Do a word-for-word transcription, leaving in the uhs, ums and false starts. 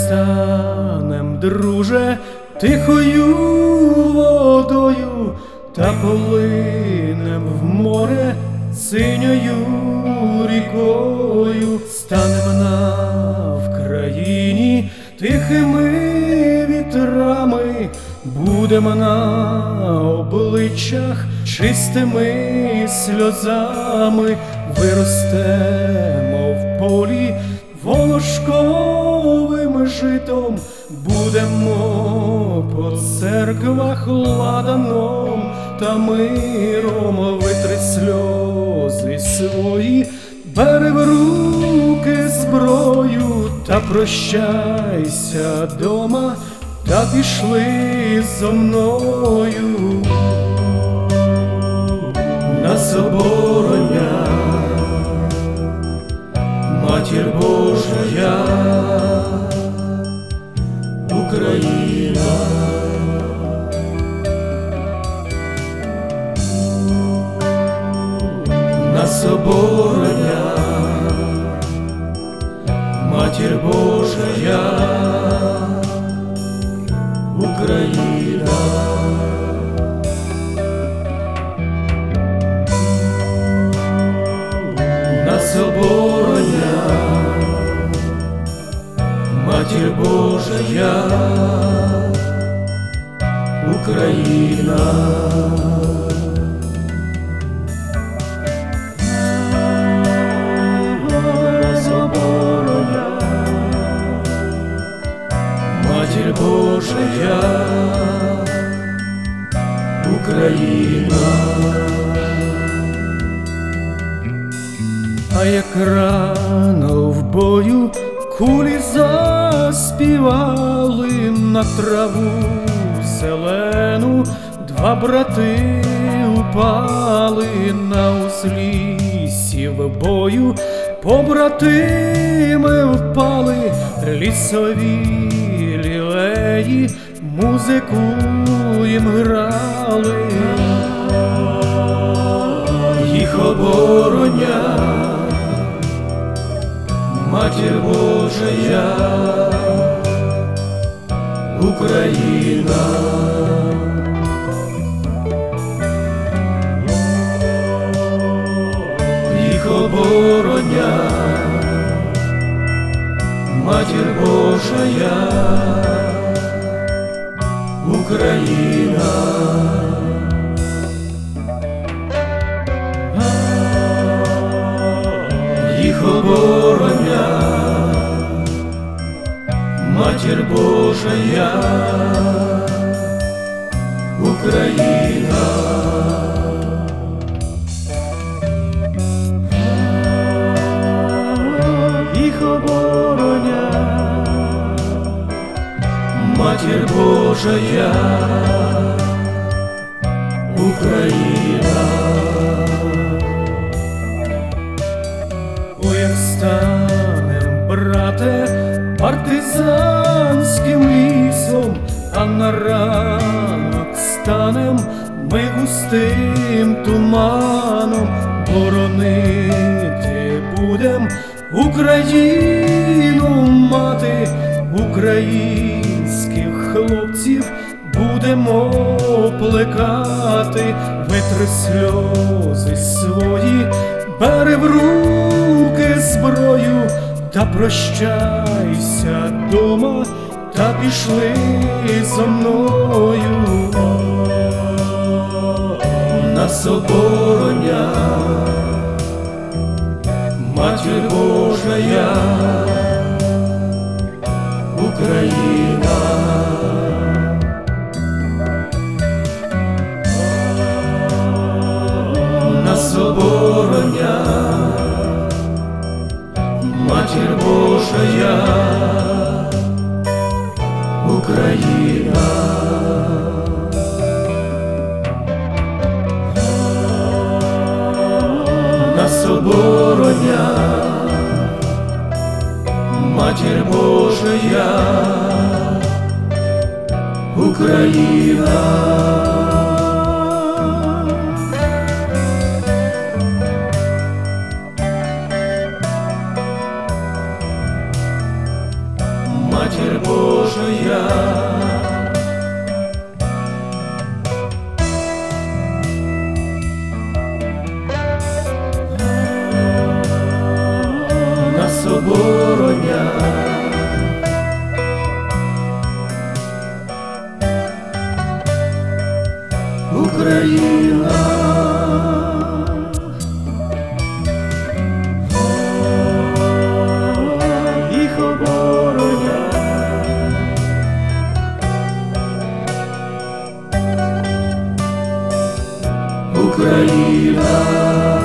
станем, друже, тихою водою, та полинем в море синьою рікою, станем на Вкраїні тихими вітрами, будемо на обличчях чистими сльозами, виростемо в полі волошковим житом, будемо по церквах ладаном та миром. Витри сльози свої, бери в руки зброю, та прощайся дома, та пішли зо мною. Нас обороня Матір Божа, Україна. Нас обороня Матір Божа, Україна. Нас обороня Матір Божа, Україна. Нас обороня Матір Божа, Україна. А як рано в бою кулі заспівали на траву зелену, два брати упали на узліссі в бою, побратими впали, лісові лілеї музику їм грали. Їх обороня Матір Божа, Україна. Їх обороня Матір Божа, Україна. Їх обороня Матір Божа, Україна. Їх обороня Матір Божа, Україна. Ой, як станем, брате, партизанським лісом, а на ранок станем ми густим туманом, боронити будем Україну мати, українських хлопців будемо плекати. Витри сльози свої, бери в руки зброю, та прощайся дома, та пішли зо мною. Нас обороня Матір Божа, Україна. Нас обороня Матір Божа, Україна. Нас обороня Матір Божа, Україна. Матір стоять. Нас оборонять. Україна, їх оборонять. Україна.